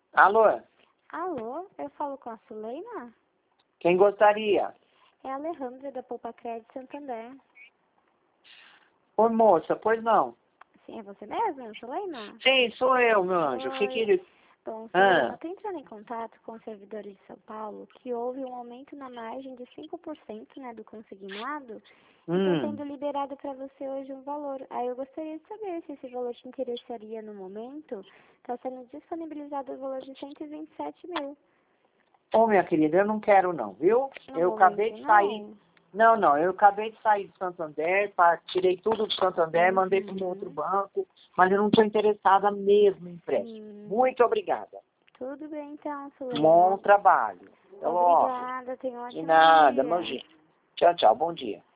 Alô? Alô, eu falo com a Suleima? Quem gostaria? É a Alejandra da Poupa Crédito Santander. Oi, moça, pois não? Sim, é você mesmo, Suleima? Sim, sou eu, meu anjo. O que Oi. que... Bom, Ah, Suleima, tô entrando em contato com os servidores de São Paulo que houve um aumento na margem de 5%, né, do consignado e está sendo liberado para você hoje um valor. Aí eu gostaria de saber se esse valor te interessaria no momento. Está sendo disponibilizado o valor de 127 mil. Ô, minha querida, eu não quero não, viu? No Eu acabei momento, de sair... não. Não, eu acabei de sair do Santander, tirei tudo do Santander, mandei para um outro Uhum. banco, mas eu não estou interessada mesmo em empréstimo. Hum, Muito obrigada. tudo bem então, Bom Suleima. trabalho. Até logo. Obrigada, tenha um De ótimo nada, dia. imagina. Tchau, tchau, bom dia.